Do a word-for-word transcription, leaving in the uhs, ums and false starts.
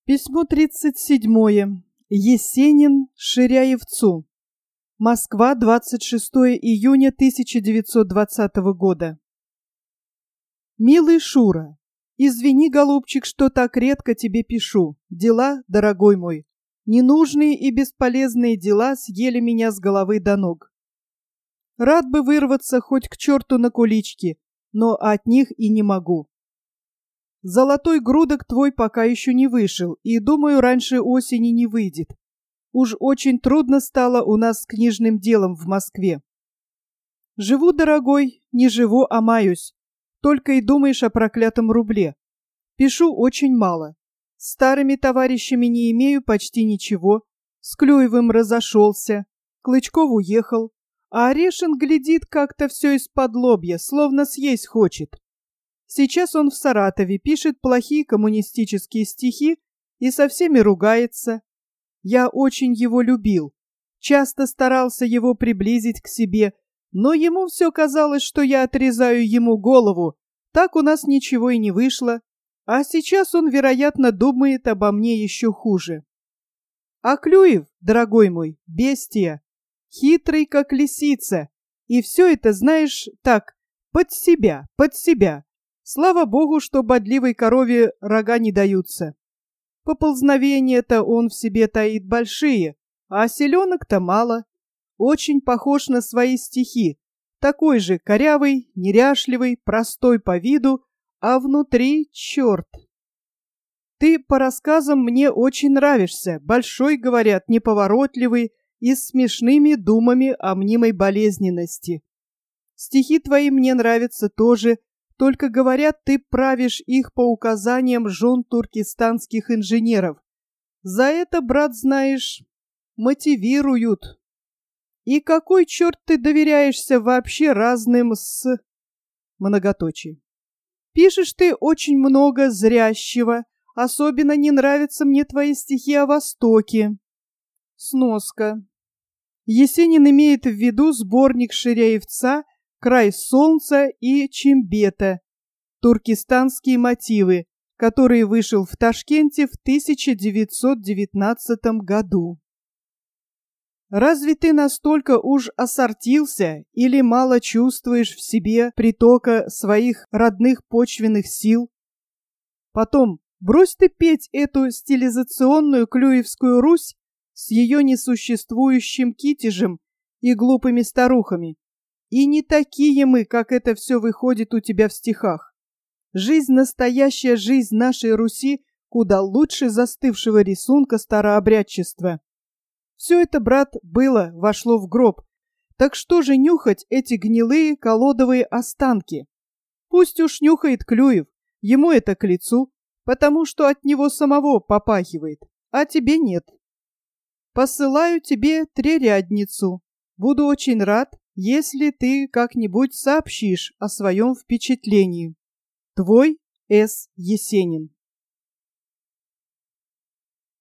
Письмо тридцать седьмое. Есенин Ширяевцу. Москва, двадцать шестое июня тысяча девятьсот двадцатого года. Милый Шура, извини, голубчик, что так редко тебе пишу. Дела, дорогой мой, ненужные и бесполезные дела съели меня с головы до ног. Рад бы вырваться хоть к черту на кулички, но от них и не могу. Золотой грудок твой пока еще не вышел, и, думаю, раньше осени не выйдет. Уж очень трудно стало у нас с книжным делом в Москве. Живу, дорогой, не живу, а маюсь. Только и думаешь о проклятом рубле. Пишу очень мало. С старыми товарищами не имею почти ничего. С Клюевым разошелся. Клычков уехал. А Орешин глядит как-то все из-под лобья, словно съесть хочет. Сейчас он в Саратове пишет плохие коммунистические стихи и со всеми ругается. Я очень его любил, часто старался его приблизить к себе, но ему все казалось, что я отрезаю ему голову. Так у нас ничего и не вышло, а сейчас он, вероятно, думает обо мне еще хуже. А Клюев, дорогой мой, бестия, хитрый, как лисица, и все это, знаешь, так, под себя, под себя. Слава богу, что бодливой корове рога не даются. Поползновения-то он в себе таит большие, а селенок-то мало. Очень похож на свои стихи. Такой же корявый, неряшливый, простой по виду, а внутри черт. Ты по рассказам мне очень нравишься, большой, говорят, неповоротливый и с смешными думами о мнимой болезненности. Стихи твои мне нравятся тоже. Только, говорят, ты правишь их по указаниям жен туркестанских инженеров. За это, брат, знаешь, мотивируют. И какой черт ты доверяешься вообще разным с... Многоточие. Пишешь ты очень много зрящего. Особенно не нравятся мне твои стихи о Востоке. Сноска. Есенин имеет в виду сборник Ширяевца «Край солнца» и «Чимбета», туркестанские мотивы, который вышел в Ташкенте в тысяча девятьсот девятнадцатом году. Разве ты настолько уж осортился или мало чувствуешь в себе притока своих родных почвенных сил? Потом, брось ты петь эту стилизационную клюевскую Русь с ее несуществующим китежем и глупыми старухами. И не такие мы, как это все выходит у тебя в стихах. Жизнь, настоящая жизнь нашей Руси, куда лучше застывшего рисунка старообрядчества. Все это, брат, было, вошло в гроб. Так что же нюхать эти гнилые колодовые останки? Пусть уж нюхает Клюев, ему это к лицу, потому что от него самого попахивает, а тебе нет. Посылаю тебе трерядницу. Буду очень рад, если ты как-нибудь сообщишь о своем впечатлении. Твой С. Есенин.